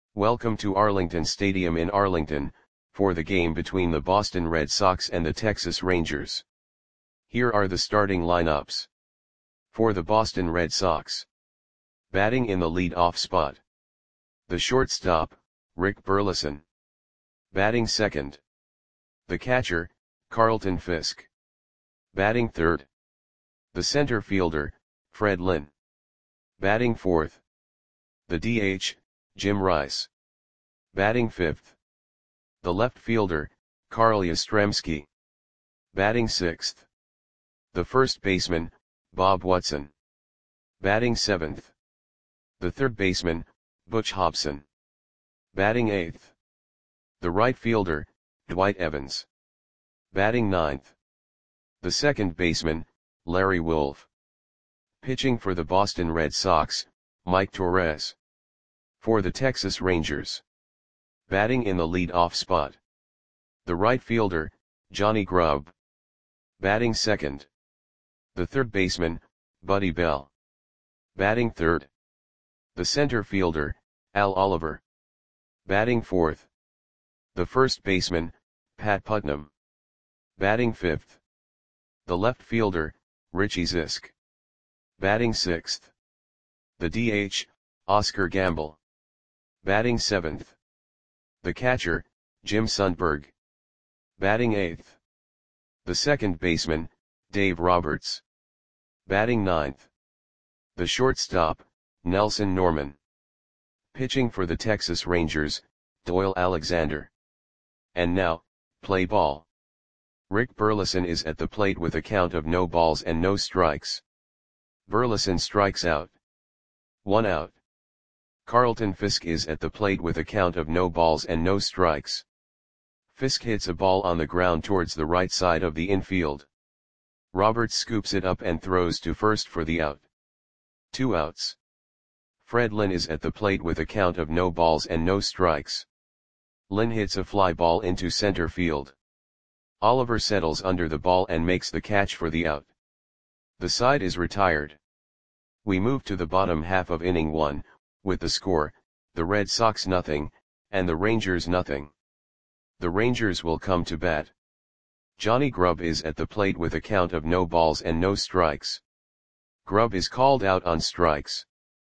Welcome to Arlington Stadium in Arlington, for the game between the Boston Red Sox and the Texas Rangers. Here are the starting lineups. For the Boston Red Sox. Batting in the lead-off spot. The shortstop, Rick Burleson. Batting second. The catcher, Carlton Fisk. Batting third. The center fielder, Fred Lynn. Batting fourth. The DH, Jim Rice. Batting fifth. The left fielder, Carl Yastrzemski. Batting sixth. The first baseman, Bob Watson. Batting seventh. The third baseman, Butch Hobson. Batting eighth. The right fielder, Dwight Evans. Batting ninth. The second baseman, Larry Wolff. Pitching for the Boston Red Sox, Mike Torres. For the Texas Rangers. Batting in the lead-off spot. The right fielder, Johnny Grubb. Batting second. The third baseman, Buddy Bell. Batting third. The center fielder, Al Oliver. Batting fourth. The first baseman, Pat Putnam. Batting fifth. The left fielder, Richie Zisk. Batting sixth. The DH, Oscar Gamble. Batting seventh. The catcher, Jim Sundberg. Batting eighth. The second baseman, Dave Roberts. Batting ninth. The shortstop, Nelson Norman. Pitching for the Texas Rangers, Doyle Alexander. And now, play ball. Rick Burleson is at the plate with a count of no balls and no strikes. Burleson strikes out. 1 out. Carlton Fisk is at the plate with a count of no balls and no strikes. Fisk hits a ball on the ground towards the right side of the infield. Roberts scoops it up and throws to first for the out. 2 outs. Fred Lynn is at the plate with a count of no balls and no strikes. Lynn hits a fly ball into center field. Oliver settles under the ball and makes the catch for the out. The side is retired. We move to the bottom half of inning 1, with the score, the Red Sox nothing, and the Rangers nothing. The Rangers will come to bat. Johnny Grubb is at the plate with a count of no balls and no strikes. Grubb is called out on strikes.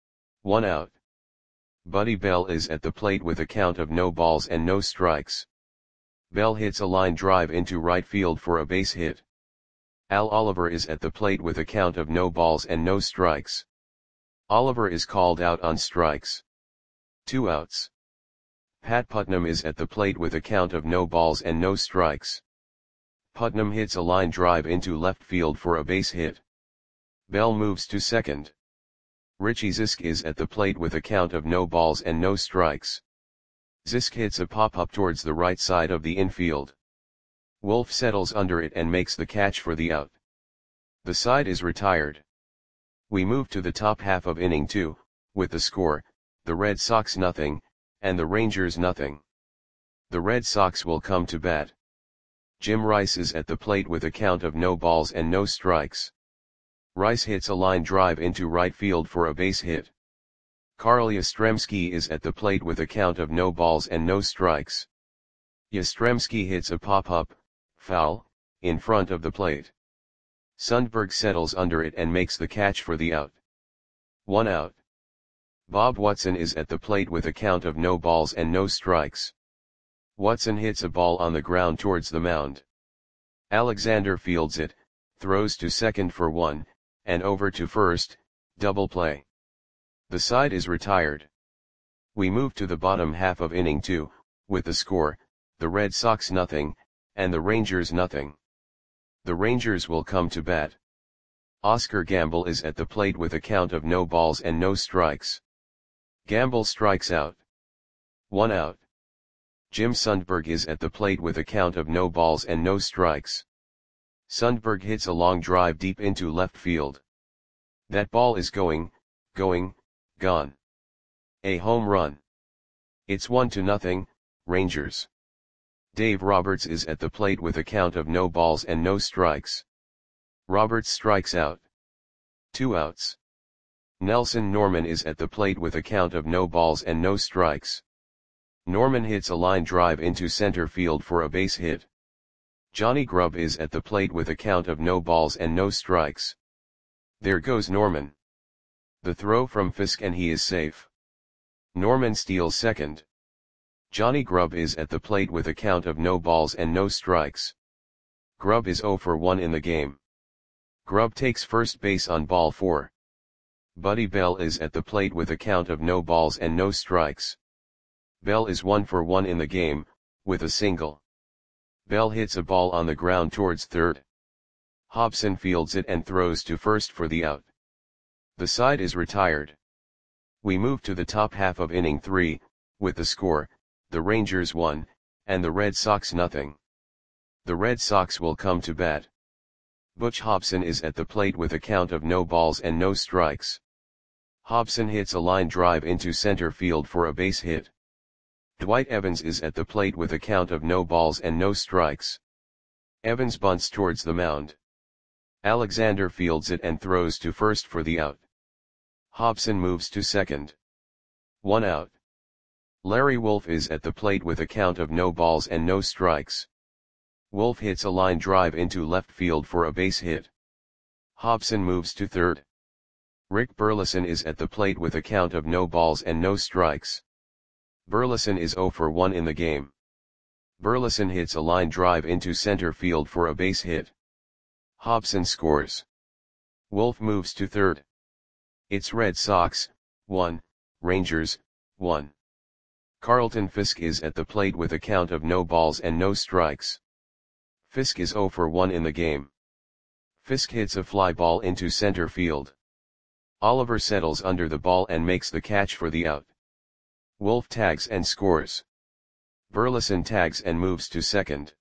1 out. Buddy Bell is at the plate with a count of no balls and no strikes. Bell hits a line drive into right field for a base hit. Al Oliver is at the plate with a count of no balls and no strikes. Oliver is called out on strikes. 2 outs. Pat Putnam is at the plate with a count of no balls and no strikes. Putnam hits a line drive into left field for a base hit. Bell moves to second. Richie Zisk is at the plate with a count of no balls and no strikes. Zisk hits a pop-up towards the right side of the infield. Wolff settles under it and makes the catch for the out. The side is retired. We move to the top half of inning 2, with the score, the Red Sox nothing, and the Rangers nothing. The Red Sox will come to bat. Jim Rice is at the plate with a count of no balls and no strikes. Rice hits a line drive into right field for a base hit. Carl Yastrzemski is at the plate with a count of no balls and no strikes. Yastrzemski hits a pop-up, foul, in front of the plate. Sundberg settles under it and makes the catch for the out. 1 out. Bob Watson is at the plate with a count of no balls and no strikes. Watson hits a ball on the ground towards the mound. Alexander fields it, throws to second for 1, and over to first, double play. The side is retired. We move to the bottom half of inning 2, with the score, the Red Sox nothing, and the Rangers nothing. The Rangers will come to bat. Oscar Gamble is at the plate with a count of no balls and no strikes. Gamble strikes out. 1 out. Jim Sundberg is at the plate with a count of no balls and no strikes. Sundberg hits a long drive deep into left field. That ball is going, gone. A home run. It's 1-0, Rangers. Dave Roberts is at the plate with a count of no balls and no strikes. Roberts strikes out. 2 outs. Nelson Norman is at the plate with a count of no balls and no strikes. Norman hits a line drive into center field for a base hit. Johnny Grubb is at the plate with a count of no balls and no strikes. There goes Norman. The throw from Fisk and he is safe. Norman steals second. Johnny Grubb is at the plate with a count of no balls and no strikes. Grubb is 0 for 1 in the game. Grubb takes first base on ball 4. Buddy Bell is at the plate with a count of no balls and no strikes. Bell is 1 for 1 in the game, with a single. Bell hits a ball on the ground towards third. Hobson fields it and throws to first for the out. The side is retired. We move to the top half of inning 3, with the score, the Rangers 1, and the Red Sox nothing. The Red Sox will come to bat. Butch Hobson is at the plate with a count of no balls and no strikes. Hobson hits a line drive into center field for a base hit. Dwight Evans is at the plate with a count of no balls and no strikes. Evans bunts towards the mound. Alexander fields it and throws to first for the out. Hobson moves to second. 1 out. Larry Wolf is at the plate with a count of no balls and no strikes. Wolf hits a line drive into left field for a base hit. Hobson moves to third. Rick Burleson is at the plate with a count of no balls and no strikes. Burleson is 0 for 1 in the game. Burleson hits a line drive into center field for a base hit. Hobson scores. Wolf moves to third. It's Red Sox, 1, Rangers, 1. Carlton Fisk is at the plate with a count of no balls and no strikes. Fisk is 0 for 1 in the game. Fisk hits a fly ball into center field. Oliver settles under the ball and makes the catch for the out. Wolf tags and scores. Burleson tags and moves to second.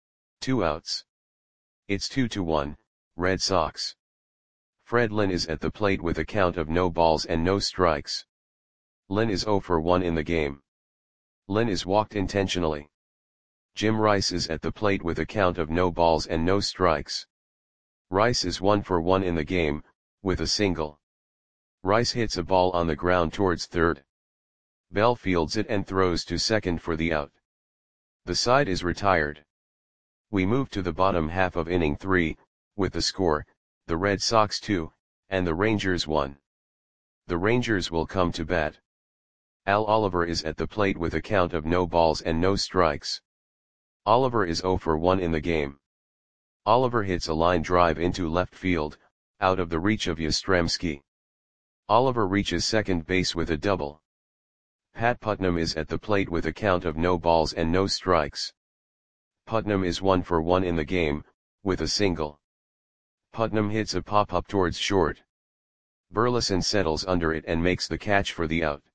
2 outs. It's 2-1, Red Sox. Fred Lynn is at the plate with a count of no balls and no strikes. Lynn is 0 for 1 in the game. Lynn is walked intentionally. Jim Rice is at the plate with a count of no balls and no strikes. Rice is 1 for 1 in the game, with a single. Rice hits a ball on the ground towards third. Bell fields it and throws to second for the out. The side is retired. We move to the bottom half of inning 3, with the score, the Red Sox 2, and the Rangers 1. The Rangers will come to bat. Al Oliver is at the plate with a count of no balls and no strikes. Oliver is 0 for 1 in the game. Oliver hits a line drive into left field, out of the reach of Yastrzemski. Oliver reaches second base with a double. Pat Putnam is at the plate with a count of no balls and no strikes. Putnam is 1 for 1 in the game, with a single. Putnam hits a pop-up towards short. Burleson settles under it and makes the catch for the out.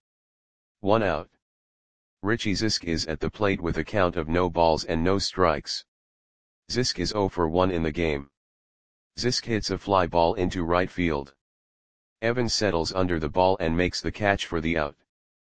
1 out. Richie Zisk is at the plate with a count of no balls and no strikes. Zisk is 0 for 1 in the game. Zisk hits a fly ball into right field. Evans settles under the ball and makes the catch for the out.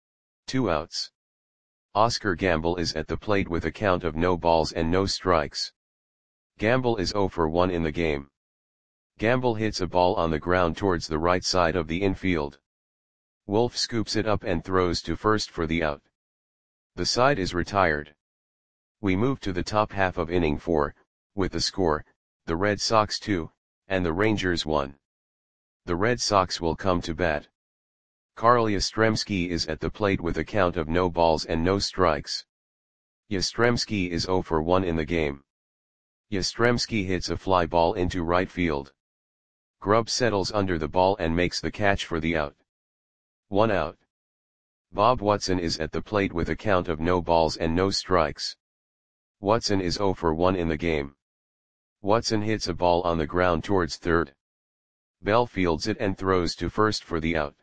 2 outs. Oscar Gamble is at the plate with a count of no balls and no strikes. Gamble is 0 for 1 in the game. Gamble hits a ball on the ground towards the right side of the infield. Wolf scoops it up and throws to first for the out. The side is retired. We move to the top half of inning 4, with the score, the Red Sox 2, and the Rangers 1. The Red Sox will come to bat. Carl Yastrzemski is at the plate with a count of no balls and no strikes. Yastrzemski is 0 for 1 in the game. Yastrzemski hits a fly ball into right field. Grubb settles under the ball and makes the catch for the out. 1 out. Bob Watson is at the plate with a count of no balls and no strikes. Watson is 0 for 1 in the game. Watson hits a ball on the ground towards third. Bell fields it and throws to first for the out.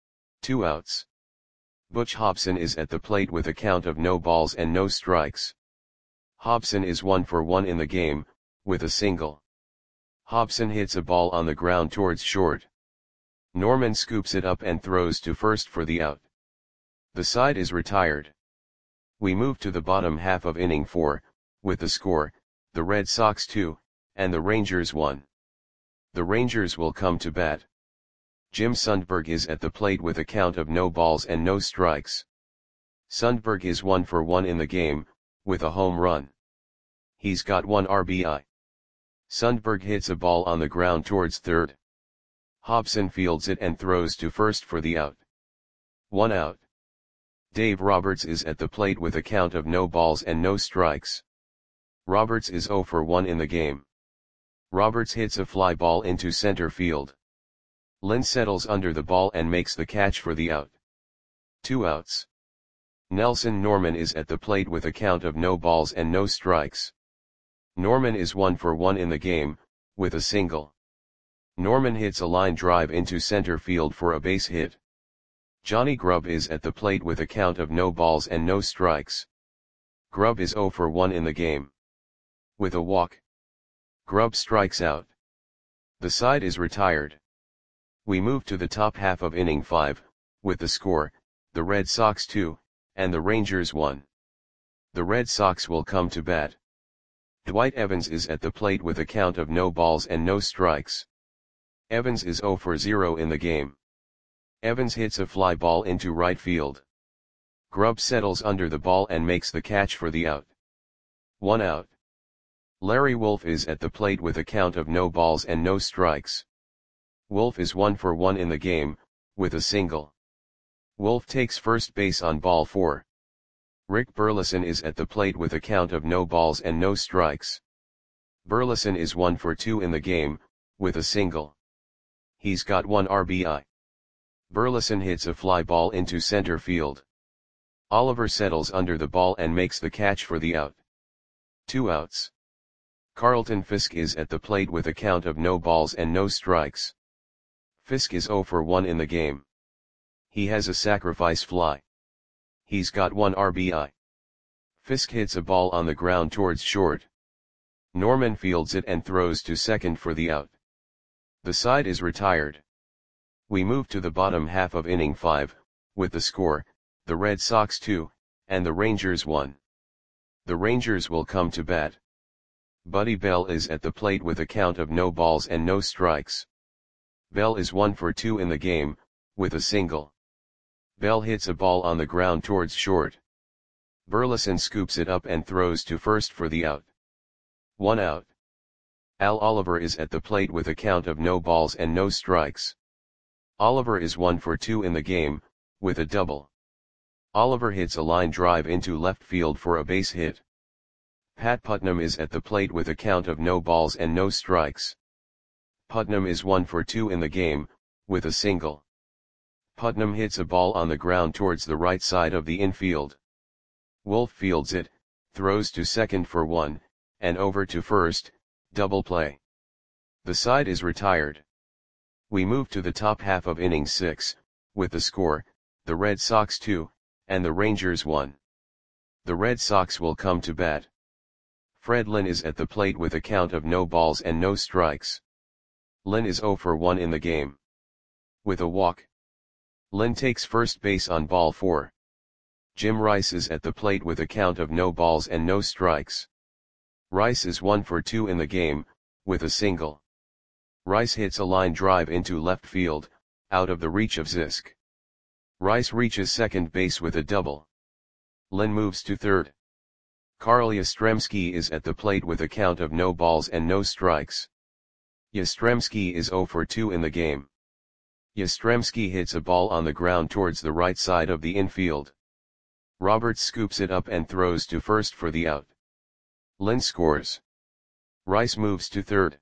2 outs. Butch Hobson is at the plate with a count of no balls and no strikes. Hobson is 1 for 1 in the game, with a single. Hobson hits a ball on the ground towards short. Norman scoops it up and throws to first for the out. The side is retired. We move to the bottom half of inning 4, with the score, the Red Sox 2, and the Rangers 1. The Rangers will come to bat. Jim Sundberg is at the plate with a count of no balls and no strikes. Sundberg is 1 for 1 in the game, with a home run. He's got 1 RBI. Sundberg hits a ball on the ground towards third. Hobson fields it and throws to first for the out. 1 out. Dave Roberts is at the plate with a count of no balls and no strikes. Roberts is 0 for 1 in the game. Roberts hits a fly ball into center field. Lynn settles under the ball and makes the catch for the out. 2 outs. Nelson Norman is at the plate with a count of no balls and no strikes. Norman is 1 for 1 in the game, with a single. Norman hits a line drive into center field for a base hit. Johnny Grubb is at the plate with a count of no balls and no strikes. Grubb is 0 for 1 in the game. With a walk, Grubb strikes out. The side is retired. We move to the top half of inning 5, with the score, the Red Sox 2, and the Rangers 1. The Red Sox will come to bat. Dwight Evans is at the plate with a count of no balls and no strikes. Evans is 0 for 0 in the game. Evans hits a fly ball into right field. Grubb settles under the ball and makes the catch for the out. 1 out. Larry Wolf is at the plate with a count of no balls and no strikes. Wolf is 1 for 1 in the game, with a single. Wolf takes first base on ball 4. Rick Burleson is at the plate with a count of no balls and no strikes. Burleson is 1 for 2 in the game, with a single. He's got 1 RBI. Burleson hits a fly ball into center field. Oliver settles under the ball and makes the catch for the out. 2 outs. Carlton Fisk is at the plate with a count of no balls and no strikes. Fisk is 0 for 1 in the game. He has a sacrifice fly. He's got 1 RBI. Fisk hits a ball on the ground towards short. Norman fields it and throws to second for the out. The side is retired. We move to the bottom half of inning 5, with the score, the Red Sox 2, and the Rangers 1. The Rangers will come to bat. Buddy Bell is at the plate with a count of no balls and no strikes. Bell is 1 for 2 in the game, with a single. Bell hits a ball on the ground towards short. Burleson scoops it up and throws to first for the out. 1 out. Al Oliver is at the plate with a count of no balls and no strikes. Oliver is 1 for 2 in the game, with a double. Oliver hits a line drive into left field for a base hit. Pat Putnam is at the plate with a count of no balls and no strikes. Putnam is 1 for 2 in the game, with a single. Putnam hits a ball on the ground towards the right side of the infield. Wolf fields it, throws to second for 1, and over to first, double play. The side is retired. We move to the top half of inning 6, with the score, the Red Sox 2, and the Rangers 1. The Red Sox will come to bat. Fred Lynn is at the plate with a count of no balls and no strikes. Lynn is 0 for 1 in the game. With a walk, Lynn takes first base on ball 4. Jim Rice is at the plate with a count of no balls and no strikes. Rice is 1 for 2 in the game, with a single. Rice hits a line drive into left field, out of the reach of Zisk. Rice reaches second base with a double. Lynn moves to third. Carl Yastrzemski is at the plate with a count of no balls and no strikes. Yastrzemski is 0 for 2 in the game. Yastrzemski hits a ball on the ground towards the right side of the infield. Roberts scoops it up and throws to first for the out. Lynn scores. Rice moves to third.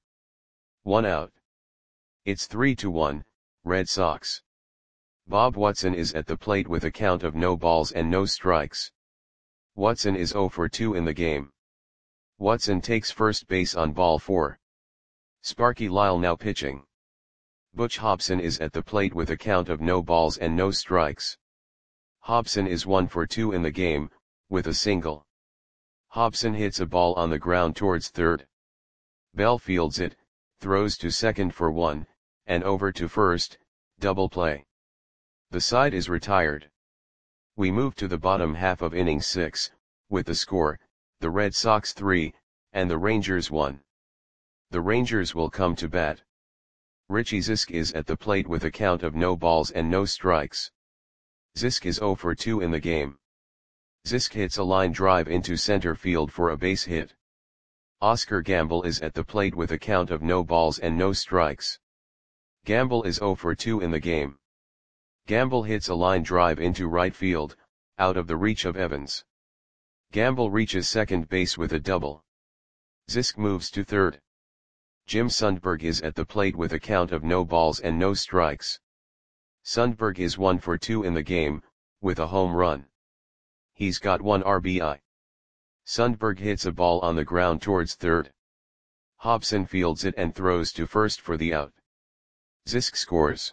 1 out. It's 3-1, Red Sox. Bob Watson is at the plate with a count of no balls and no strikes. Watson is 0 for 2 in the game. Watson takes first base on ball 4. Sparky Lyle now pitching. Butch Hobson is at the plate with a count of no balls and no strikes. Hobson is 1 for 2 in the game, with a single. Hobson hits a ball on the ground towards third. Bell fields it, throws to second for 1, and over to first, double play. The side is retired. We move to the bottom half of inning 6, with the score, the Red Sox 3, and the Rangers 1. The Rangers will come to bat. Richie Zisk is at the plate with a count of no balls and no strikes. Zisk is 0 for 2 in the game. Zisk hits a line drive into center field for a base hit. Oscar Gamble is at the plate with a count of no balls and no strikes. Gamble is 0 for 2 in the game. Gamble hits a line drive into right field, out of the reach of Evans. Gamble reaches second base with a double. Zisk moves to third. Jim Sundberg is at the plate with a count of no balls and no strikes. Sundberg is 1 for 2 in the game, with a home run. He's got 1 RBI. Sundberg hits a ball on the ground towards third. Hobson fields it and throws to first for the out. Zisk scores.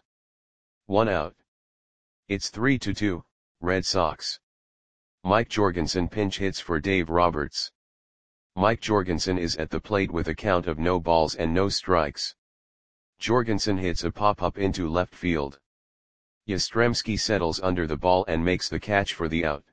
1 out. It's 3-2, Red Sox. Mike Jorgensen pinch hits for Dave Roberts. Mike Jorgensen is at the plate with a count of no balls and no strikes. Jorgensen hits a pop-up into left field. Yastrzemski settles under the ball and makes the catch for the out.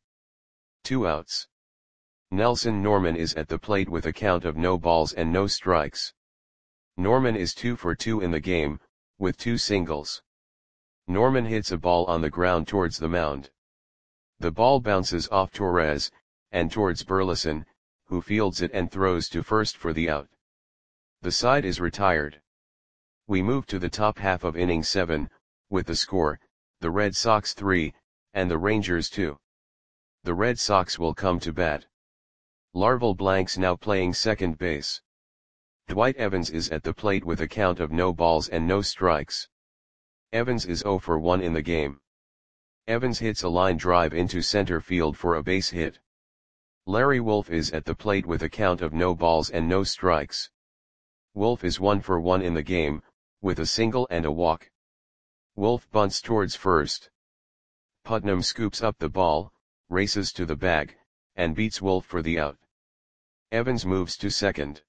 2 outs. Nelson Norman is at the plate with a count of no balls and no strikes. Norman is 2 for 2 in the game, with 2 singles. Norman hits a ball on the ground towards the mound. The ball bounces off Torres, and towards Burleson, who fields it and throws to first for the out. The side is retired. We move to the top half of inning 7, with the score, the Red Sox 3, and the Rangers 2. The Red Sox will come to bat. Larval Blanks now playing second base. Dwight Evans is at the plate with a count of no balls and no strikes. Evans is 0 for 1 in the game. Evans hits a line drive into center field for a base hit. Larry Wolf is at the plate with a count of no balls and no strikes. Wolf is 1 for 1 in the game, with a single and a walk. Wolf bunts towards first. Putnam scoops up the ball, races to the bag, and beats Wolf for the out. Evans moves to second.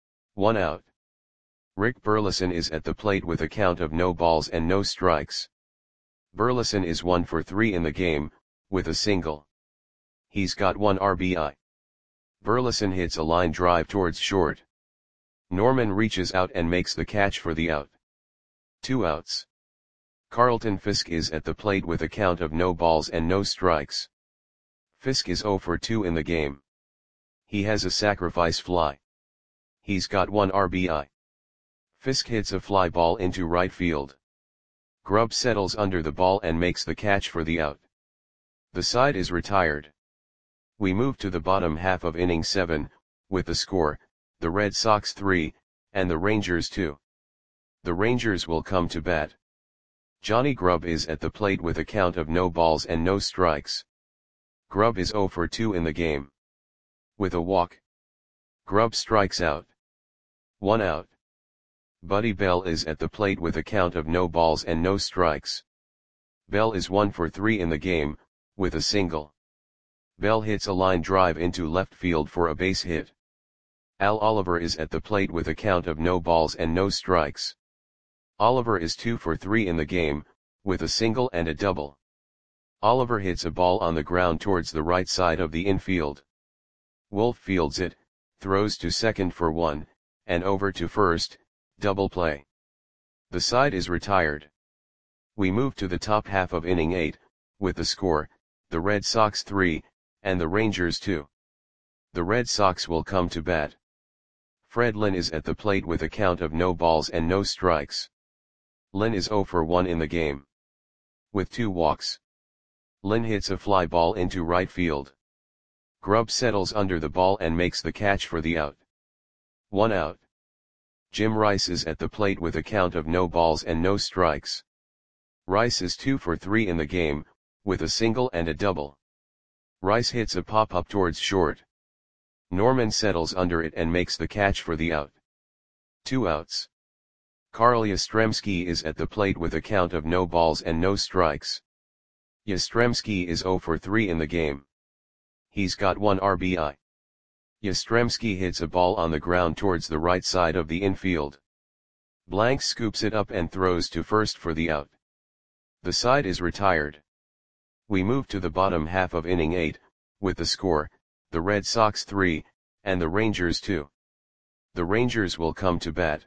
1 out. Rick Burleson is at the plate with a count of no balls and no strikes. Burleson is 1 for 3 in the game, with a single. He's got 1 RBI. Burleson hits a line drive towards short. Norman reaches out and makes the catch for the out. 2 outs. Carlton Fisk is at the plate with a count of no balls and no strikes. Fisk is 0 for 2 in the game. He has a sacrifice fly. He's got 1 RBI. Fisk hits a fly ball into right field. Grubb settles under the ball and makes the catch for the out. The side is retired. We move to the bottom half of inning 7, with the score, the Red Sox 3, and the Rangers 2. The Rangers will come to bat. Johnny Grubb is at the plate with a count of no balls and no strikes. Grubb is 0 for 2 in the game. With a walk. Grubb strikes out. 1 out. Buddy Bell is at the plate with a count of no balls and no strikes. Bell is 1 for 3 in the game, with a single. Bell hits a line drive into left field for a base hit. Al Oliver is at the plate with a count of no balls and no strikes. Oliver is 2 for 3 in the game, with a single and a double. Oliver hits a ball on the ground towards the right side of the infield. Wolf fields it, throws to second for 1, and over to first, double play. The side is retired. We move to the top half of inning 8, with the score, the Red Sox 3, and the Rangers 2. The Red Sox will come to bat. Fred Lynn is at the plate with a count of no balls and no strikes. Lynn is 0 for 1 in the game. With 2 walks. Lynn hits a fly ball into right field. Grubb settles under the ball and makes the catch for the out. 1 out. Jim Rice is at the plate with a count of no balls and no strikes. Rice is 2 for 3 in the game, with a single and a double. Rice hits a pop-up towards short. Norman settles under it and makes the catch for the out. 2 outs. Carl Yastrzemski is at the plate with a count of no balls and no strikes. Yastrzemski is 0 for 3 in the game. He's got 1 RBI. Yastrzemski hits a ball on the ground towards the right side of the infield. Blanks scoops it up and throws to first for the out. The side is retired. We move to the bottom half of inning 8, with the score, the Red Sox 3, and the Rangers 2. The Rangers will come to bat.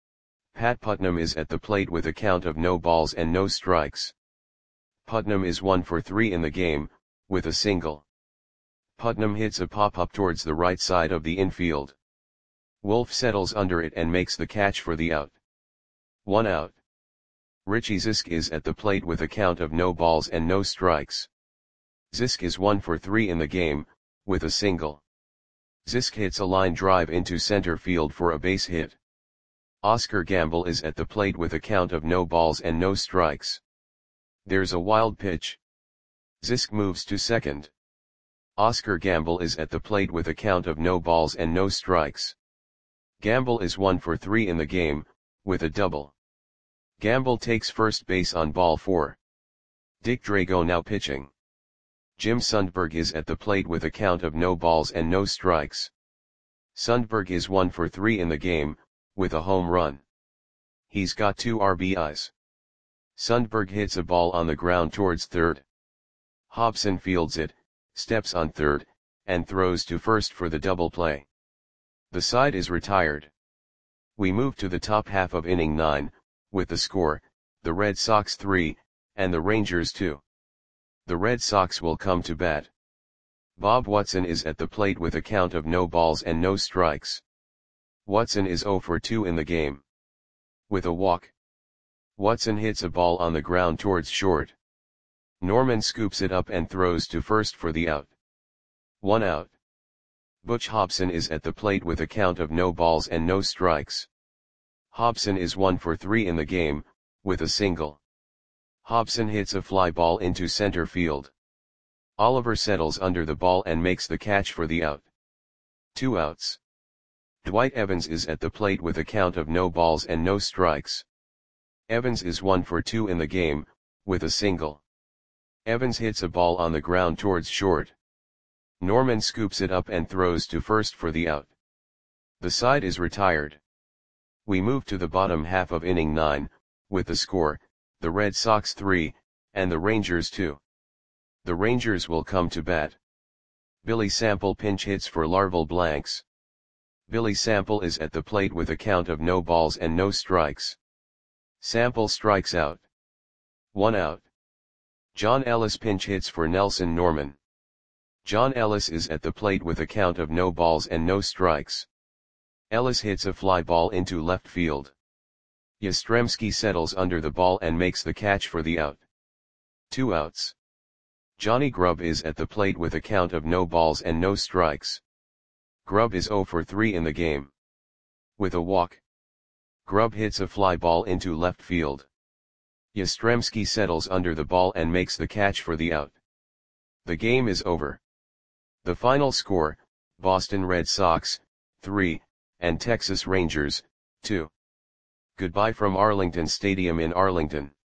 Pat Putnam is at the plate with a count of no balls and no strikes. Putnam is 1 for 3 in the game, with a single. Putnam hits a pop-up towards the right side of the infield. Wolf settles under it and makes the catch for the out. 1 out. Richie Zisk is at the plate with a count of no balls and no strikes. Zisk is 1 for 3 in the game, with a single. Zisk hits a line drive into center field for a base hit. Oscar Gamble is at the plate with a count of no balls and no strikes. There's a wild pitch. Zisk moves to second. Oscar Gamble is at the plate with a count of no balls and no strikes. Gamble is 1 for 3 in the game, with a double. Gamble takes first base on ball 4. Dick Drago now pitching. Jim Sundberg is at the plate with a count of no balls and no strikes. Sundberg is 1 for 3 in the game, with a home run. He's got 2 RBIs. Sundberg hits a ball on the ground towards third. Hobson fields it, steps on third, and throws to first for the double play. The side is retired. We move to the top half of inning 9, with the score, the Red Sox 3, and the Rangers 2. The Red Sox will come to bat. Bob Watson is at the plate with a count of no balls and no strikes. Watson is 0 for 2 in the game. With a walk. Watson hits a ball on the ground towards short. Norman scoops it up and throws to first for the out. 1 out. Butch Hobson is at the plate with a count of no balls and no strikes. Hobson is 1 for 3 in the game, with a single. Hobson hits a fly ball into center field. Oliver settles under the ball and makes the catch for the out. 2 outs. Dwight Evans is at the plate with a count of no balls and no strikes. Evans is 1 for 2 in the game, with a single. Evans hits a ball on the ground towards short. Norman scoops it up and throws to first for the out. The side is retired. We move to the bottom half of inning 9, with the score, the Red Sox 3, and the Rangers 2. The Rangers will come to bat. Billy Sample pinch hits for Larval Blanks. Billy Sample is at the plate with a count of no balls and no strikes. Sample strikes out. 1 out. John Ellis pinch hits for Nelson Norman. John Ellis is at the plate with a count of no balls and no strikes. Ellis hits a fly ball into left field. Yastrzemski settles under the ball and makes the catch for the out. 2 outs. Johnny Grubb is at the plate with a count of no balls and no strikes. Grubb is 0 for 3 in the game. With a walk. Grubb hits a fly ball into left field. Yastrzemski settles under the ball and makes the catch for the out. The game is over. The final score, Boston Red Sox, 3, and Texas Rangers, 2. Goodbye from Arlington Stadium in Arlington.